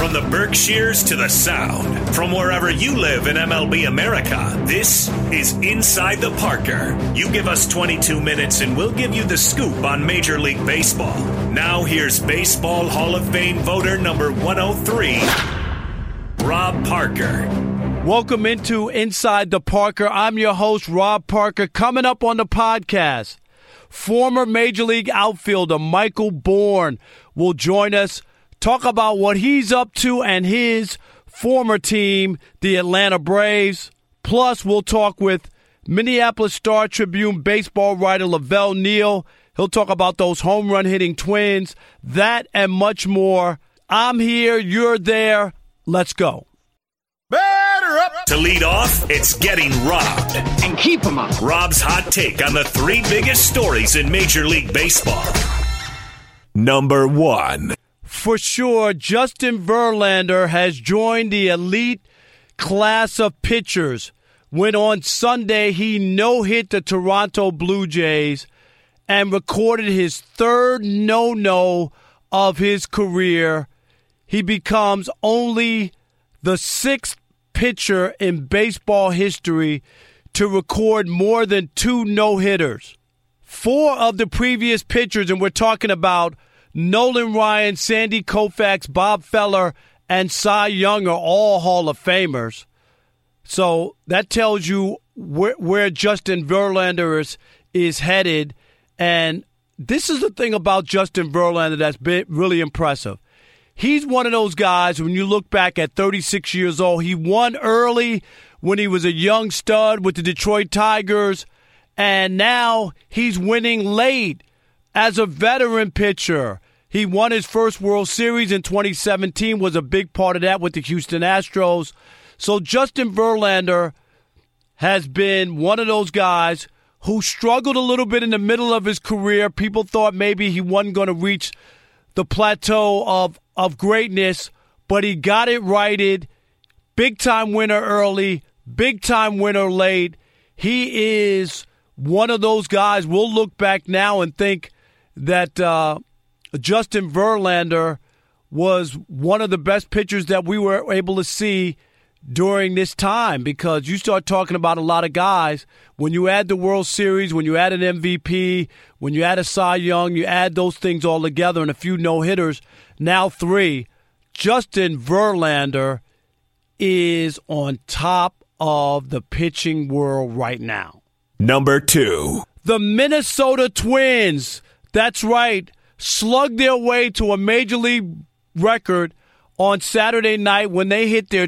From the Berkshires to the Sound, from wherever you live in MLB America, this is Inside the Parker. You give us 22 minutes and we'll give you the scoop on Major League Baseball. Now here's Baseball Hall of Fame voter number 103, Rob Parker. Welcome into Inside the Parker. I'm your host, Rob Parker. Coming up on the podcast, former Major League outfielder Michael Bourn will join us, talk about what he's up to and his former team, the Atlanta Braves. Plus, we'll talk with Minneapolis Star-Tribune baseball writer Lavelle Neal. He'll talk about those home run hitting Twins, that and much more. I'm here, you're there. Let's go. Batter up! To lead off, it's Getting Robbed. And keep 'em up. Rob's hot take on the three biggest stories in Major League Baseball. Number 1. For sure, Justin Verlander has joined the elite class of pitchers when on Sunday he no-hit the Toronto Blue Jays and recorded his third no-no of his career. He becomes only the sixth pitcher in baseball history to record more than 2 no-hitters. 4 of the previous pitchers, and we're talking about Nolan Ryan, Sandy Koufax, Bob Feller, and Cy Young, are all Hall of Famers. So that tells you where Justin Verlander is headed. And this is the thing about Justin Verlander that's been really impressive. He's one of those guys, when you look back at 36 years old, he won early when he was a young stud with the Detroit Tigers, and now he's winning late as a veteran pitcher. He won his first World Series in 2017, was a big part of that with the Houston Astros. So Justin Verlander has been one of those guys who struggled a little bit in the middle of his career. People thought maybe he wasn't going to reach the plateau of greatness, but he got it righted. Big-time winner early, big-time winner late. He is one of those guys. We'll look back now and think that Justin Verlander was one of the best pitchers that we were able to see during this time, because you start talking about a lot of guys. When you add the World Series, when you add an MVP, when you add a Cy Young, you add those things all together and a few no-hitters, now 3. Justin Verlander is on top of the pitching world right now. Number 2. The Minnesota Twins, that's right, slugged their way to a Major League record on Saturday night when they hit their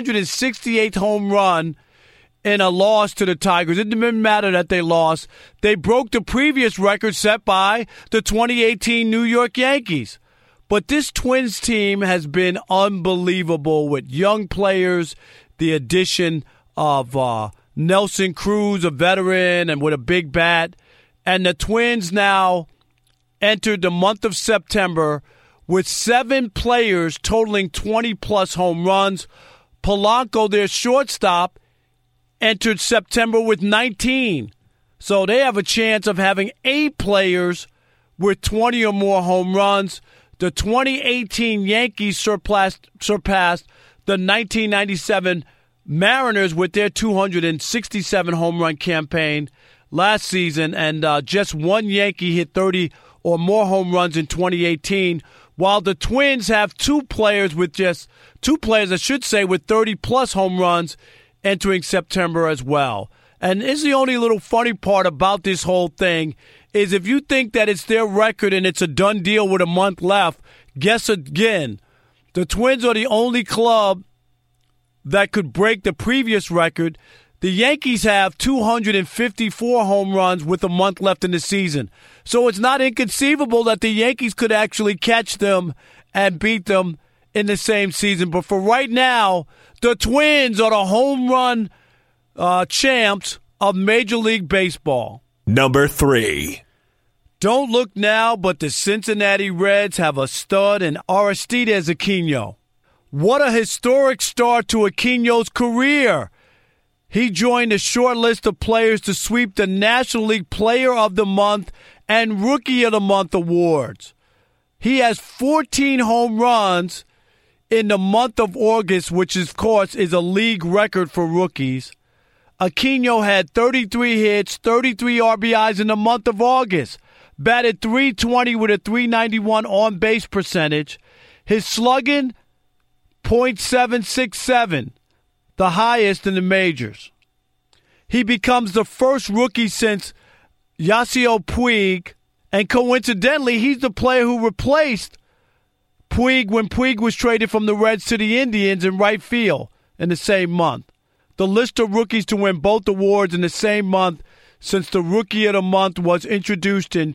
268th home run in a loss to the Tigers. It didn't matter that they lost. They broke the previous record set by the 2018 New York Yankees. But this Twins team has been unbelievable with young players, the addition of Nelson Cruz, a veteran, and with a big bat. And the Twins now entered the month of September with 7 players totaling 20-plus home runs. Polanco, their shortstop, entered September with 19. So they have a chance of having 8 players with 20 or more home runs. The 2018 Yankees surpassed the 1997 Mariners with their 267 home run campaign last season, and just one Yankee hit 30 or more home runs in 2018, while the Twins have 2 players with 30-plus home runs entering September as well. And this is the only little funny part about this whole thing, is if you think that it's their record and it's a done deal with a month left, guess again. The Twins are the only club that could break the previous record. The Yankees have 254 home runs with a month left in the season. So it's not inconceivable that the Yankees could actually catch them and beat them in the same season. But for right now, the Twins are the home run champs of Major League Baseball. Number 3. Don't look now, but the Cincinnati Reds have a stud in Aristides Aquino. What a historic start to Aquino's career. He joined a short list of players to sweep the National League Player of the Month and Rookie of the Month awards. He has 14 home runs in the month of August, which of course is a league record for rookies, Aquino had 33 hits, 33 RBIs in the month of August. Batted .320 with a .391 on-base percentage. His slugging, .767, the highest in the majors. He becomes the first rookie since Yasiel Puig, and coincidentally, he's the player who replaced Puig when Puig was traded from the Reds to the Indians in right field in the same month. The list of rookies to win both awards in the same month since the Rookie of the Month was introduced in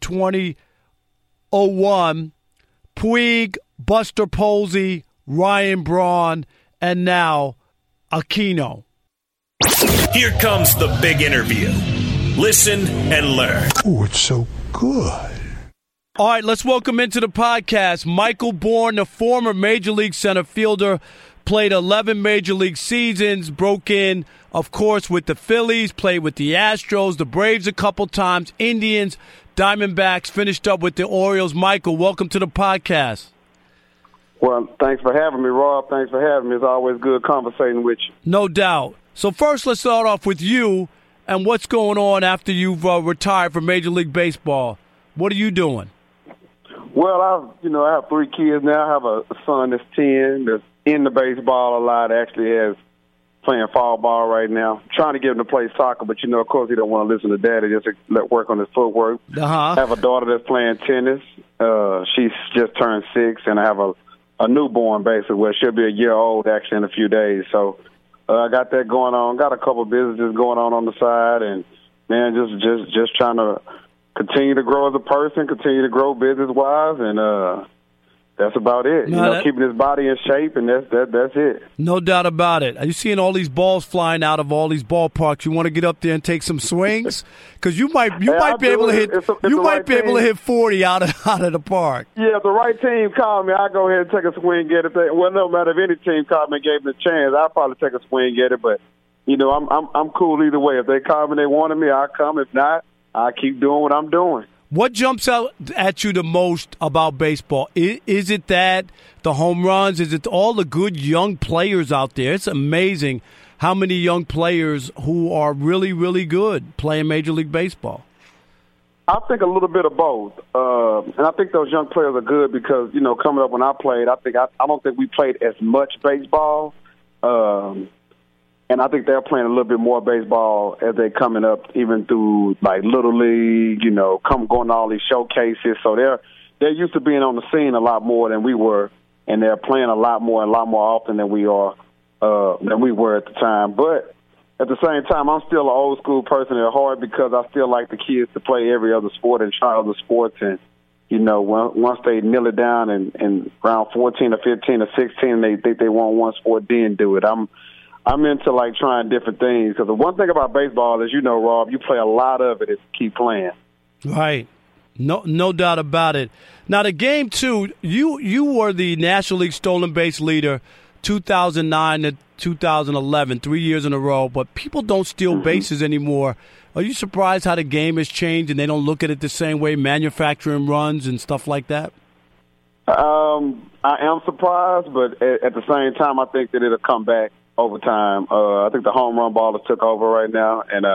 2001, Puig, Buster Posey, Ryan Braun, and now Aquino. Here comes the big interview. Listen and learn. Oh, it's so good. All right, let's welcome into the podcast Michael Bourn, the former Major League center fielder, played 11 Major League seasons, broke in, of course, with the Phillies, played with the Astros, the Braves a couple times, Indians, Diamondbacks, finished up with the Orioles. Michael, welcome to the podcast. Well, thanks for having me, Rob. Thanks for having me. It's always good conversating with you. No doubt. So first, let's start off with you and what's going on after you've retired from Major League Baseball. What are you doing? Well, I have 3 kids now. I have a son that's 10 that's into baseball a lot. Actually has playing fall ball right now. Trying to get him to play soccer, but, of course, he don't want to listen to daddy, just let work on his footwork. I have a daughter that's playing tennis. She's just turned 6, and I have a newborn, basically, where she'll be a year old, actually, in a few days. So I got that going on. Got a couple of businesses going on the side, and, man, just trying to continue to grow as a person, continue to grow business-wise, and that's about it. Keeping his body in shape, and that's it. No doubt about it. Are you seeing all these balls flying out of all these ballparks? You want to get up there and take some swings? Because you might be able to hit. You might be able to hit 40 out of the park. Yeah, if the right team called me, I'll go ahead and take a swing at it. Well, no matter if any team called me and gave me a chance, I'll probably take a swing at it. But I'm cool either way. If they called me and they wanted me, I'll come. If not, I'll keep doing what I'm doing. What jumps out at you the most about baseball? Is it that the home runs? Is it all the good young players out there? It's amazing how many young players who are really, really good playing Major League Baseball. I think a little bit of both. And I think those young players are good because, coming up when I played, I don't think we played as much baseball. And I think they're playing a little bit more baseball as they're coming up, even through like Little League, going to all these showcases. So they're used to being on the scene a lot more than we were, and they're playing a lot more often than we were at the time. But at the same time, I'm still an old school person at heart because I still like the kids to play every other sport and try other sports. And once they nail it down and around 14 or 15 or 16, they think they want one sport, then do it. I'm into, trying different things. Because the one thing about baseball is, Rob, you play a lot of it if you keep playing. Right. No doubt about it. Now, the game, too, you were the National League stolen base leader 2009 to 2011, 3 years in a row. But people don't steal bases anymore. Are you surprised how the game has changed and they don't look at it the same way, manufacturing runs and stuff like that? I am surprised, but at the same time, I think that it'll come back over time. I think the home run ball took over right now, and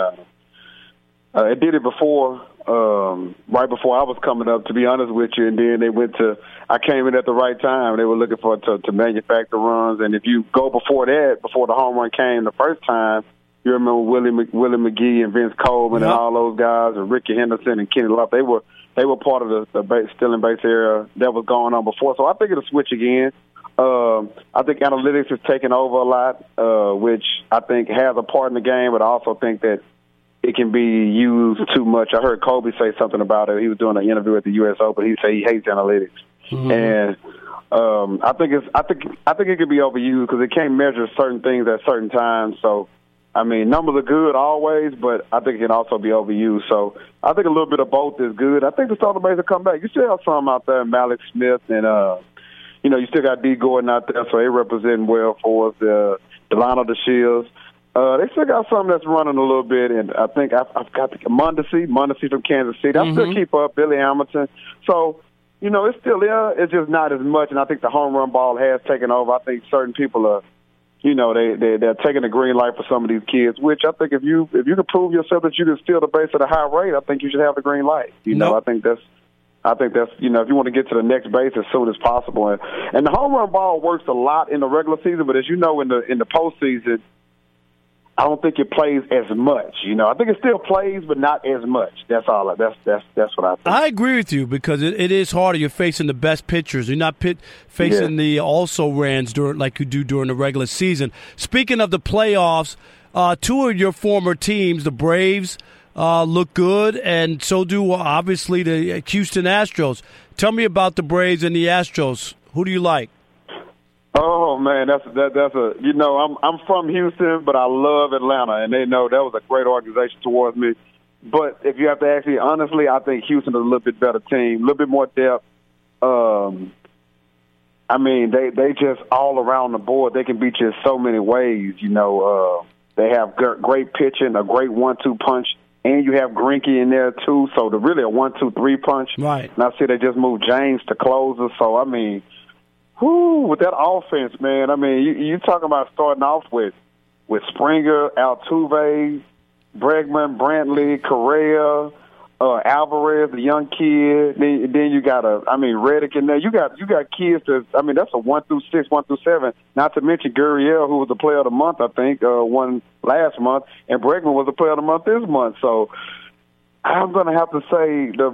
it did it before, right before I was coming up, to be honest with you, and then I came in at the right time. They were looking to manufacture runs, and if you go before the home run came the first time, you remember Willie McGee and Vince Coleman and all those guys, and Ricky Henderson and Kenny Love. They were part of the stealing base era that was going on before, so I think it'll switch again. I think analytics is taking over a lot, which I think has a part in the game, but I also think that it can be used too much. I heard Kobe say something about it. He was doing an interview at the U.S. Open. He said he hates analytics, and I think it could be overused because it can't measure certain things at certain times. So, I mean, numbers are good always, but I think it can also be overused. So, I think a little bit of both is good. I think the stolen base will come back. You still have some out there, Malik Smith and you still got D. Gordon out there, so they representing well for us. Delano DeShields. They still got something that's running a little bit, and I think I've got Mondesi from Kansas City. I still keep up Billy Hamilton. So you know, it's still there. It's just not as much, and I think the home run ball has taken over. I think certain people are, you know, they're taking the green light for some of these kids, which I think if you can prove yourself that you can steal the base at a high rate, I think you should have the green light. You know, I think that's, you know, if you want to get to the next base as soon as possible. And the home run ball works a lot in the regular season, but as you know, in the postseason, I don't think it plays as much. You know, I think it still plays, but not as much. That's all. That's what I think. I agree with you because it is harder. You're facing the best pitchers. You're not facing the also-rans like you do during the regular season. Speaking of the playoffs, two of your former teams, the Braves, look good, and so do obviously the Houston Astros. Tell me about the Braves and the Astros. Who do you like? Oh man, that's a, you know, I'm from Houston, but I love Atlanta, and they know that was a great organization towards me. But if you have to ask me honestly, I think Houston is a little bit better team, a little bit more depth. I mean, they just all around the board, they can beat you in so many ways. You know, they have great pitching, a great 1-2 punch, and you have Greinke in there too. So they're really a 1-2-3 punch. Right. And I see they just moved James to closer. So I mean. With that offense, man, I mean, you talking about starting off with Springer, Altuve, Bregman, Brantley, Correa, Alvarez, the young kid. Then you got Reddick in there. You got kids that, I mean, that's a 1-6, 1-7. Not to mention Gurriel, who was the player of the month, I think, won last month, and Bregman was the player of the month this month. So I'm going to have to say the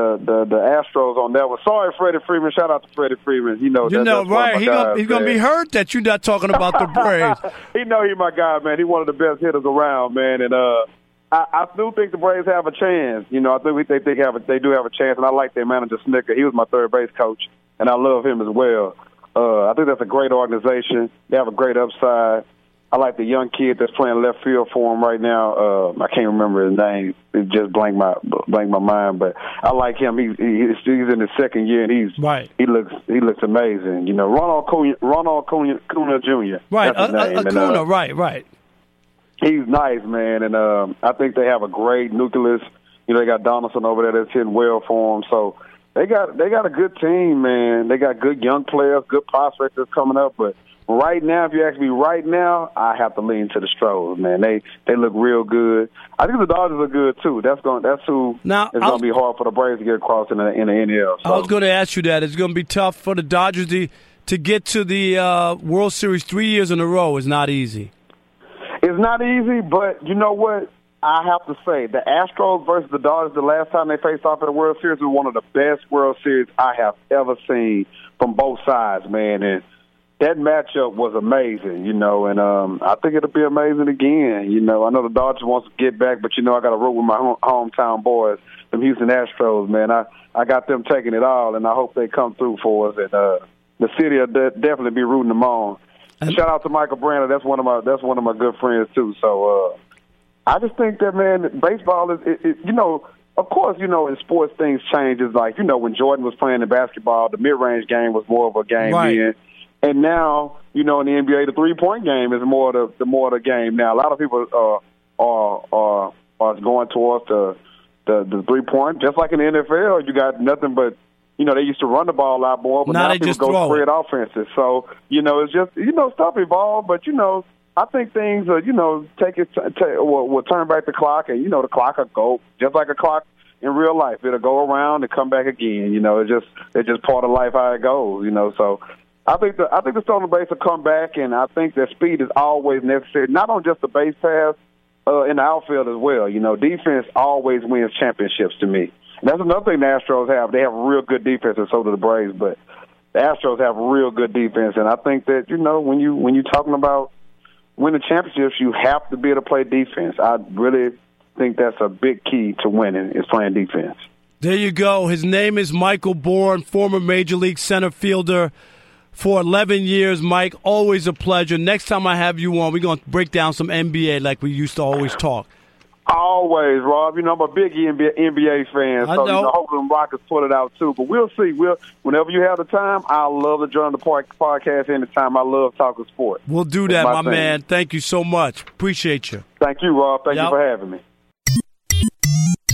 Astros on that one. Sorry, Freddie Freeman. Shout out to Freddie Freeman. You know right. He's going to be hurt that you're not talking about the Braves. He's my guy, man. He's one of the best hitters around, man. And I do think the Braves have a chance. You know, I think they do have a chance. And I like their manager, Snicker. He was my third base coach, and I love him as well. I think that's a great organization. They have a great upside. I like the young kid that's playing left field for him right now. I can't remember his name. It just blanked my mind. But I like him. He's in his second year, and he looks amazing. You know, Ronald Acuna Jr. Right, Acuna. Right. He's nice, man, and I think they have a great nucleus. You know, they got Donaldson over there that's hitting well for them. So they got a good team, man. They got good young players, good prospects that's coming up, but. Right now, if you ask me right now, I have to lean to the Stros, man. They look real good. I think the Dodgers are good too. That's who now, it's going to be hard for the Braves to get across in the NL. So. I was going to ask you that. It's going to be tough for the Dodgers to get to the World Series 3 years in a row. It's not easy. It's not easy, but you know what? I have to say, the Astros versus the Dodgers, the last time they faced off in the World Series was one of the best World Series I have ever seen from both sides, man. And that matchup was amazing, you know, and I think it'll be amazing again. You know, I know the Dodgers wants to get back, but, you know, I got to root with my hometown boys, the Houston Astros, man. I got them taking it all, and I hope they come through for us. And the city will definitely be rooting them on. And shout out to Michael Brandon. That's one of my good friends, too. So I just think that, man, baseball is, you know, of course, you know, in sports things change. It's like, you know, when Jordan was playing in basketball, the mid-range game was more of a game then. And now, you know, in the NBA, the three-point game is more the game now. A lot of people are going towards the three-point. Just like in the NFL, you got nothing but, you know, they used to run the ball a lot more, but now people go spread offenses. So, you know, it's just, you know, stuff evolved. But, you know, I think things, you know, will turn back the clock, and, you know, the clock will go just like a clock in real life. It'll go around and come back again. You know, it's just part of life how it goes, you know, so. I think the stolen base will come back, and I think that speed is always necessary, not on just the base pass, in the outfield as well. You know, defense always wins championships to me. And that's another thing the Astros have. They have real good defense, and so do the Braves, but the Astros have real good defense. And I think that, you know, when you're talking about winning championships, you have to be able to play defense. I really think that's a big key to winning is playing defense. There you go. His name is Michael Bourn, former Major League center fielder. For 11 years, Mike, always a pleasure. Next time I have you on, we're going to break down some NBA like we used to always talk. Always, Rob. You know, I'm a big NBA fan, so you know, hopefully the Rockets pull it out, too. But we'll see. Whenever you have the time, I love to join the podcast anytime. I love talking sports. We'll do that, my man. Thank you so much. Appreciate you. Thank you, Rob. Thank you for having me.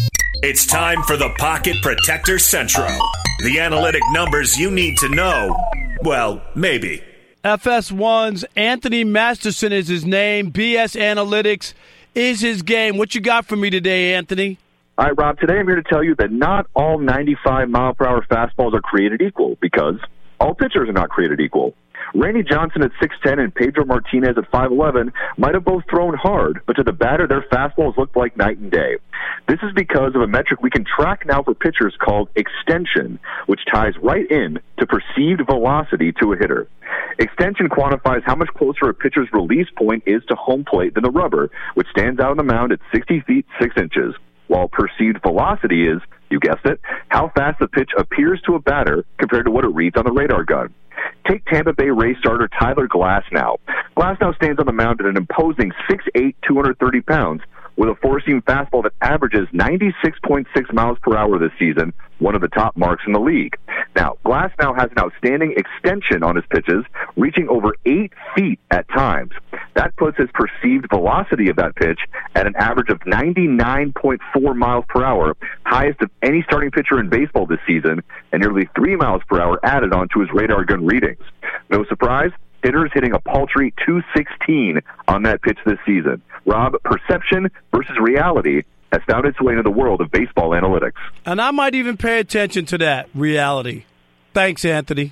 It's time for the Pocket Protector Central. The analytic numbers you need to know. Well, maybe. FS1's Anthony Masterson is his name. BS Analytics is his game. What you got for me today, Anthony? All right, Rob, today I'm here to tell you that not all 95-mile-per-hour fastballs are created equal, because all pitchers are not created equal. Randy Johnson at 6'10" and Pedro Martinez at 5'11" might have both thrown hard, but to the batter, their fastballs looked like night and day. This is because of a metric we can track now for pitchers called extension, which ties right in to perceived velocity to a hitter. Extension quantifies how much closer a pitcher's release point is to home plate than the rubber, which stands out on the mound at 60 feet 6 inches, while perceived velocity is, you guessed it, how fast the pitch appears to a batter compared to what it reads on the radar gun. Take Tampa Bay Rays starter Tyler Glasnow. Glasnow stands on the mound at an imposing 6'8", 230 pounds, with a four-seam fastball that averages 96.6 miles per hour this season, one of the top marks in the league. Now, Glasnow has an outstanding extension on his pitches, reaching over 8 feet at times. That puts his perceived velocity of that pitch at an average of 99.4 miles per hour, highest of any starting pitcher in baseball this season, and nearly 3 miles per hour added onto his radar gun readings. No surprise, hitters hitting a paltry 216 on that pitch this season. Rob, perception versus reality has found its way into the world of baseball analytics. And I might even pay attention to that reality. Thanks, Anthony.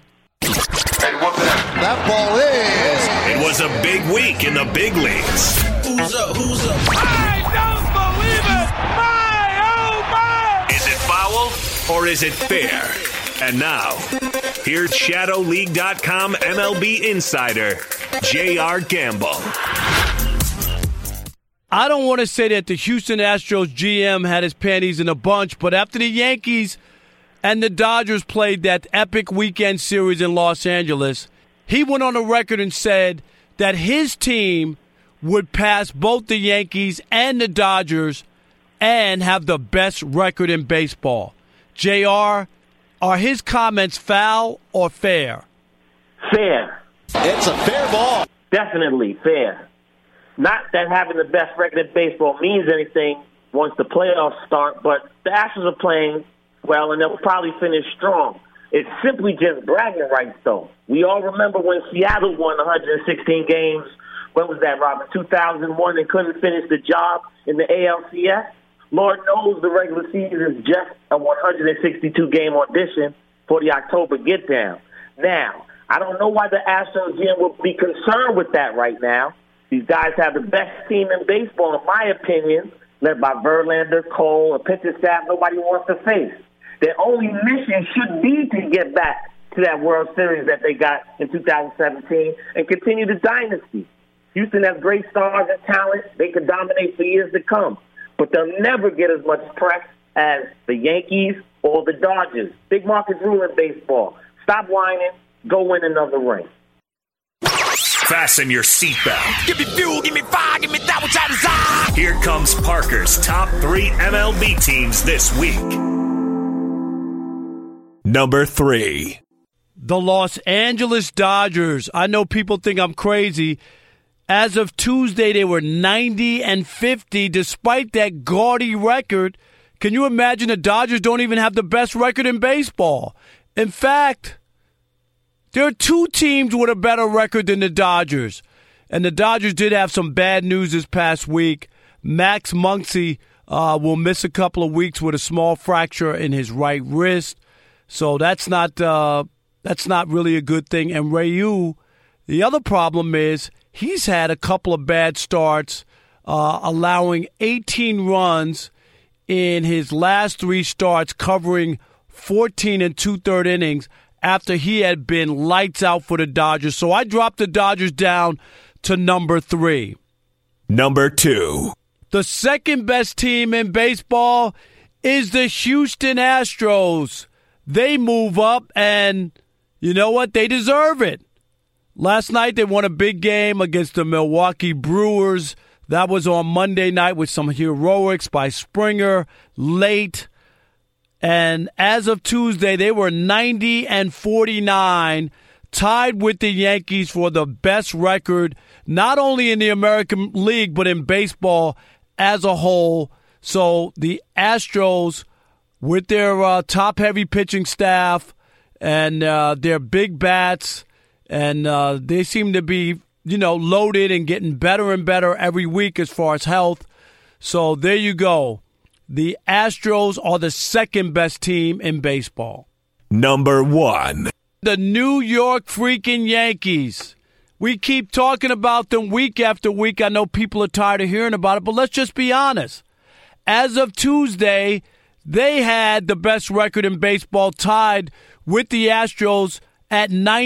That ball is. It was a big week in the big leagues. Who's up? I don't believe it! My, oh my! Is it foul or is it fair? And now, here's ShadowLeague.com MLB insider, J.R. Gamble. I don't want to say that the Houston Astros GM had his panties in a bunch, but after the Yankees and the Dodgers played that epic weekend series in Los Angeles, he went on the record and said that his team would pass both the Yankees and the Dodgers and have the best record in baseball. JR, are his comments foul or fair? Fair. It's a fair ball. Definitely fair. Not that having the best record in baseball means anything once the playoffs start, but the Astros are playing well, and they'll probably finish strong. It's simply just bragging rights, though. We all remember when Seattle won 116 games. When was that, Robert? 2001, and couldn't finish the job in the ALCS. Lord knows the regular season is just a 162-game audition for the October get-down. Now, I don't know why the Astros GM would be concerned with that right now. These guys have the best team in baseball, in my opinion, led by Verlander, Cole, a pitching staff nobody wants to face. Their only mission should be to get back to that World Series that they got in 2017 and continue the dynasty. Houston has great stars and talent. They can dominate for years to come. But they'll never get as much press as the Yankees or the Dodgers. Big markets rule in baseball. Stop whining. Go win another ring. Fasten your seatbelt. Give me fuel, give me fire, give me that which I desire! Here comes Parker's top 3 MLB teams this week. Number 3. The Los Angeles Dodgers. I know people think I'm crazy. As of Tuesday, they were 90-50, despite that gaudy record. Can you imagine the Dodgers don't even have the best record in baseball? In fact, there are 2 teams with a better record than the Dodgers. And the Dodgers did have some bad news this past week. Max Muncy will miss a couple of weeks with a small fracture in his right wrist. So that's not really a good thing. And Ryu, the other problem is he's had a couple of bad starts, allowing 18 runs in his last 3 starts, covering 14 2/3 innings after he had been lights out for the Dodgers. So I dropped the Dodgers down to number 3. Number 2. The second best team in baseball is the Houston Astros. They move up, and you know what? They deserve it. Last night, they won a big game against the Milwaukee Brewers. That was on Monday night with some heroics by Springer late. And as of Tuesday, they were 90-49, tied with the Yankees for the best record, not only in the American League, but in baseball as a whole. So the Astros with their top-heavy pitching staff and their big bats, and they seem to be, loaded and getting better and better every week as far as health. So there you go. The Astros are the second-best team in baseball. Number 1. The New York freaking Yankees. We keep talking about them week after week. I know people are tired of hearing about it, but let's just be honest. As of Tuesday, they had the best record in baseball, tied with the Astros at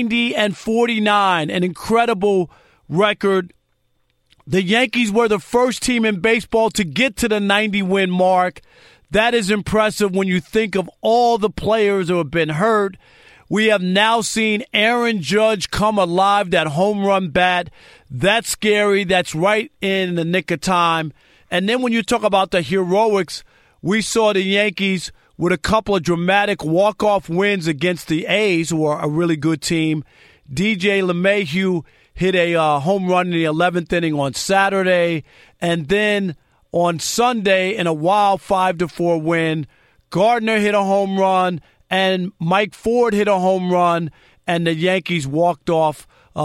90-49, an incredible record. The Yankees were the first team in baseball to get to the 90-win mark. That is impressive when you think of all the players who have been hurt. We have now seen Aaron Judge come alive, that home run bat. That's scary. That's right in the nick of time. And then when you talk about the heroics, we saw the Yankees with a couple of dramatic walk-off wins against the A's, who are a really good team. DJ LeMahieu hit a home run in the 11th inning on Saturday. And then on Sunday, in a wild 5-4 win, Gardner hit a home run, and Mike Ford hit a home run, and the Yankees walked off,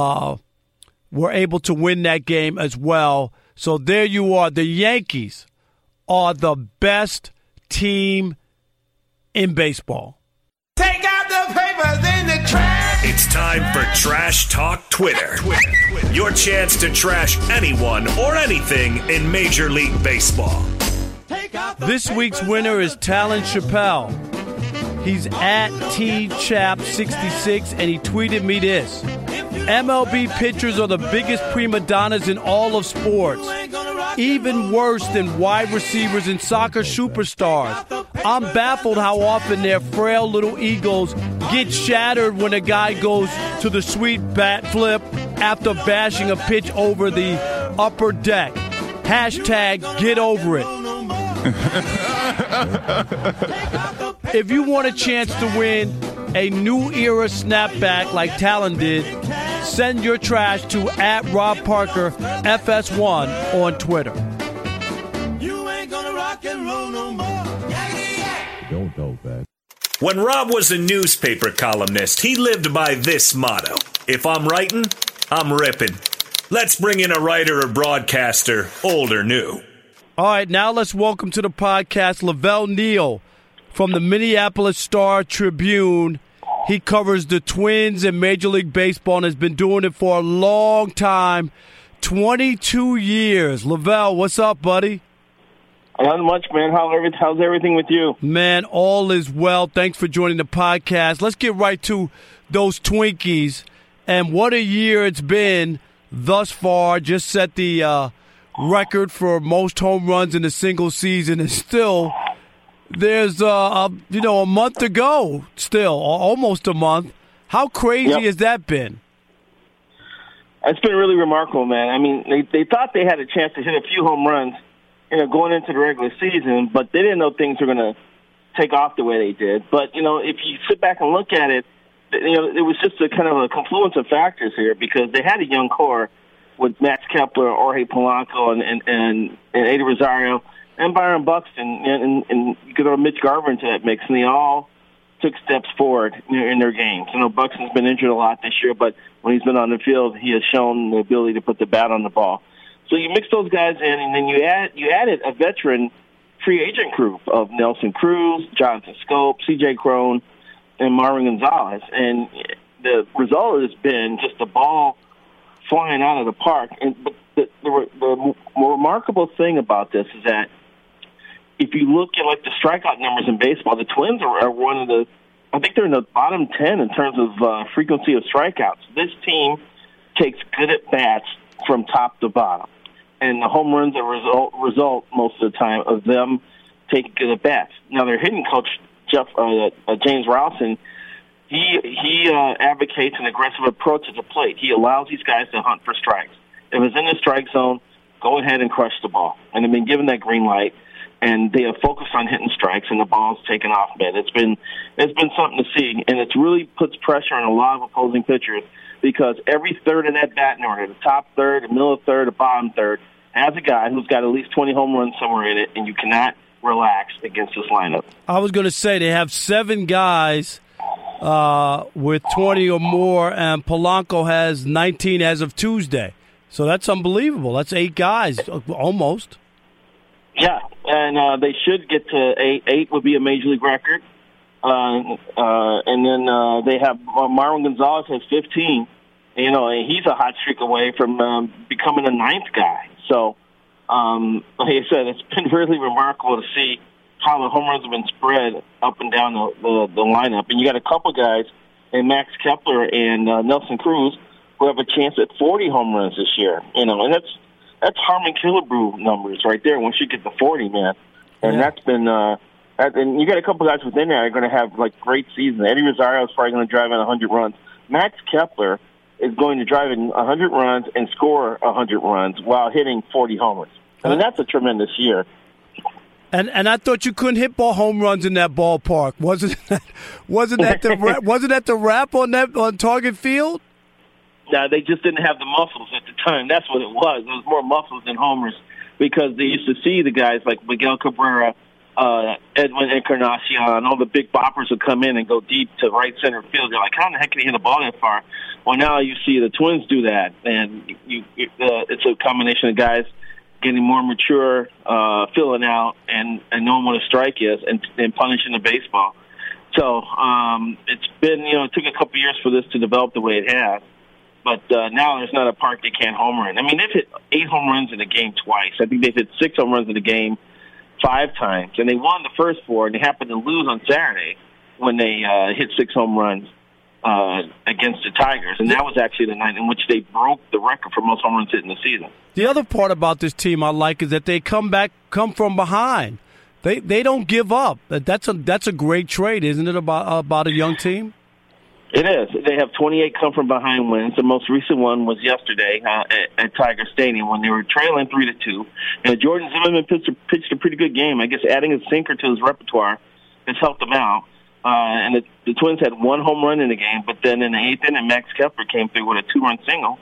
were able to win that game as well. So there you are. The Yankees are the best team in baseball. Take out the papers in the trash. It's time for Trash Talk Twitter. Your chance to trash anyone or anything in Major League Baseball. This week's winner is Talon Chappelle. He's at TChap66, and he tweeted me this. MLB pitchers are the biggest prima donnas in all of sports, even worse than wide receivers and soccer superstars. I'm baffled how often their frail little egos get shattered when a guy goes to the sweet bat flip after bashing a pitch over the upper deck. Hashtag get over it. If you want a chance to win a new era snapback like Talon did, send your trash to @RobParkerFS1 on Twitter. You ain't gonna rock and roll no more. Don't go back. When Rob was a newspaper columnist, he lived by this motto. If I'm writing, I'm ripping. Let's bring in a writer or broadcaster, old or new. All right, now let's welcome to the podcast Lavelle Neal from the Minneapolis Star-Tribune. He covers the Twins in Major League Baseball and has been doing it for a long time, 22 years. Lavelle, what's up, buddy? Not much, man. How's everything with you? Man, all is well. Thanks for joining the podcast. Let's get right to those Twinkies and what a year it's been thus far. Just set the record for most home runs in a single season, and still there's a month to go. Still, almost a month. How crazy has that been? It's been really remarkable, man. I mean, they thought they had a chance to hit a few home runs, going into the regular season, but they didn't know things were going to take off the way they did. But if you sit back and look at it, it was just a kind of a confluence of factors here because they had a young core with Max Kepler, Jorge Polanco, and Eddie Rosario, and Byron Buxton, and you could throw Mitch Garver into that mix, and they all took steps forward in their games. Buxton's been injured a lot this year, but when he's been on the field, he has shown the ability to put the bat on the ball. So you mix those guys in, and then you added a veteran free agent group of Nelson Cruz, Jonathan Scope, C.J. Cron, and Marvin Gonzalez, and the result has been just the ball flying out of the park. But the more remarkable thing about this is that if you look at the strikeout numbers in baseball, the Twins are one of the, I think they're in the bottom 10 in terms of frequency of strikeouts. This team takes good at bats from top to bottom, and the home runs are result most of the time of them taking good at bats. Now their hitting coach James Rowson, he advocates an aggressive approach at the plate. He allows these guys to hunt for strikes. If it's in the strike zone, go ahead and crush the ball. And they've been given that green light, and they have focused on hitting strikes, and the ball's taken off, man. It's been something to see, and it really puts pressure on a lot of opposing pitchers because every third of that batting order, the top third, the middle third, the bottom third, has a guy who's got at least 20 home runs somewhere in it, and you cannot relaxed against this lineup. I was going to say they have 7 guys with 20 or more, and Polanco has 19 as of Tuesday. So that's unbelievable. That's 8 guys, almost. Yeah, and they should get to 8. 8 would be a major league record. And then they have Marwin Gonzalez has 15. And he's a hot streak away from becoming a 9th guy. So, like I said, it's been really remarkable to see how the home runs have been spread up and down the lineup. And you got a couple guys, and Max Kepler and Nelson Cruz, who have a chance at 40 home runs this year. And that's Harmon Killebrew numbers right there once you get to 40, man. And that's been and you got a couple guys within there that are going to have like great seasons. Eddie Rosario is probably going to drive in 100 runs. Max Kepler is going to drive in 100 runs and score 100 runs while hitting 40 homers. I mean, that's a tremendous year. And I thought you couldn't hit home runs in that ballpark. Wasn't that the wrap on Target Field? No, they just didn't have the muscles at the time. That's what it was. It was more muscles than homers because they used to see the guys like Miguel Cabrera, Edwin Encarnacion, all the big boppers would come in and go deep to right center field. You're like, how the heck can he hit a ball that far? Well, now you see the Twins do that, and it's a combination of guys getting more mature, filling out, and knowing what a strike is, and punishing the baseball. So it's been, it took a couple years for this to develop the way it has. But now there's not a park they can't home run. I mean, they've hit 8 home runs in a game twice. I think they've hit 6 home runs in a game 5 times. And they won the first 4, and they happened to lose on Saturday when they hit 6 home runs against the Tigers. And that was actually the night in which they broke the record for most home runs hit in the season. The other part about this team I like is that they come from behind. They don't give up. That's a great trait, isn't it, about a young team? It is. They have 28 come-from-behind wins. The most recent one was yesterday at Tiger Stadium when they were trailing 3-2. And Jordan Zimmerman pitched a pretty good game. I guess adding a sinker to his repertoire has helped them out. And the Twins had 1 home run in the game, but then in the 8th inning, Max Kepler came through with a 2-run single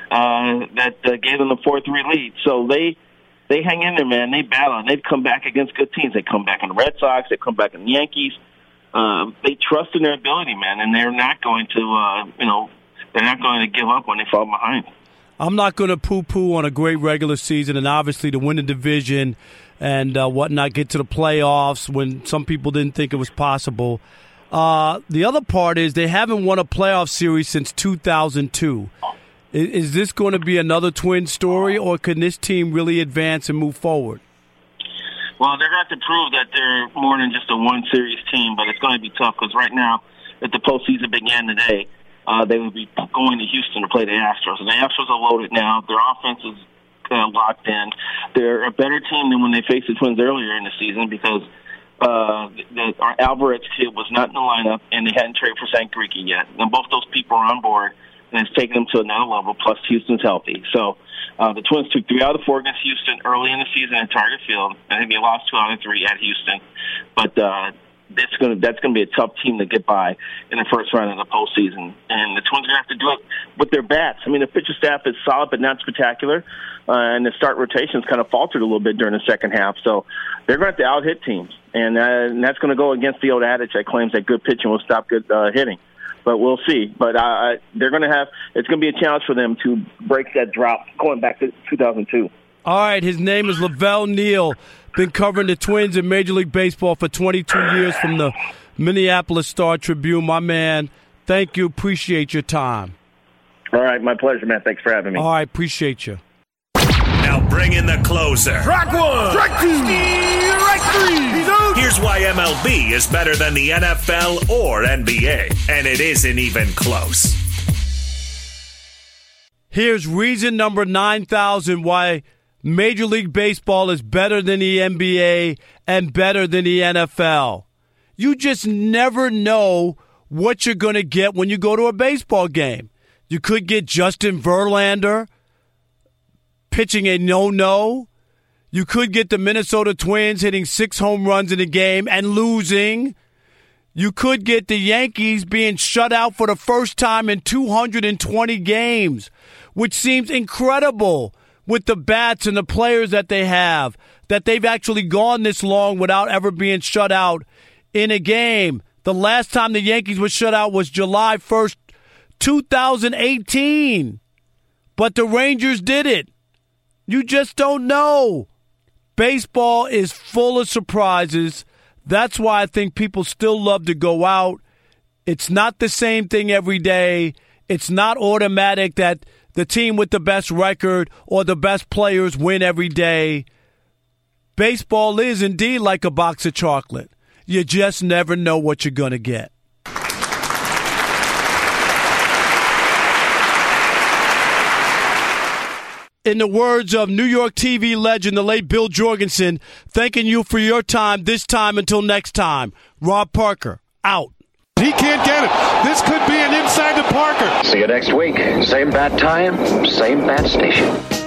that gave them the 4-3 lead. So they hang in there, man. They battle, and they've come back against good teams. They come back in the Red Sox. They come back in the Yankees. They trust in their ability, man, and they're not going to, they're not going to give up when they fall behind. I'm not going to poo-poo on a great regular season, and obviously to win the division and whatnot, get to the playoffs when some people didn't think it was possible. The other part is they haven't won a playoff series since 2002. Is this going to be another Twin story, or can this team really advance and move forward? Well, they're going to have to prove that they're more than just a one-series team, but it's going to be tough because right now, if the postseason began today, they would be going to Houston to play the Astros. And the Astros are loaded now. Their offense is locked in. They're a better team than when they faced the Twins earlier in the season because our Alvarez kid was not in the lineup, and they hadn't traded for Sankriki yet. And both those people are on board, and it's taken them to another level, plus Houston's healthy. So the Twins took 3 out of the 4 against Houston early in the season at Target Field. I think they lost 2 out of 3 at Houston. But that's going to be a tough team to get by in the first round of the postseason. And the Twins are going to have to do it with their bats. I mean, the pitcher staff is solid but not spectacular. And the start rotations kind of faltered a little bit during the second half. So they're going to have to out-hit teams. And that's going to go against the old adage that claims that good pitching will stop good hitting. But we'll see. But they're going to have – it's going to be a challenge for them to break that drop going back to 2002. All right, his name is Lavelle Neal. Been covering the Twins in Major League Baseball for 22 years from the Minneapolis Star-Tribune. My man, thank you. Appreciate your time. All right, my pleasure, man. Thanks for having me. All right, appreciate you. Now bring in the closer. Strike 1. Strike 2. Strike 3. He's out. Here's why MLB is better than the NFL or NBA, and it isn't even close. Here's reason number 9,000 why Major League Baseball is better than the NBA and better than the NFL. You just never know what you're going to get when you go to a baseball game. You could get Justin Verlander pitching a no-no. You could get the Minnesota Twins hitting 6 home runs in a game and losing. You could get the Yankees being shut out for the first time in 220 games, which seems incredible with the bats and the players that they have. that they've actually gone this long without ever being shut out in a game. The last time the Yankees were shut out was July 1st, 2018. But the Rangers did it. You just don't know. Baseball is full of surprises. That's why I think people still love to go out. It's not the same thing every day. It's not automatic that the team with the best record or the best players win every day. Baseball is indeed like a box of chocolate. You just never know what you're going to get. In the words of New York TV legend, the late Bill Jorgensen, thanking you for your time this time until next time. Rob Parker, out. He can't get it. This could be an inside to Parker. See you next week. Same bat time, same bat station.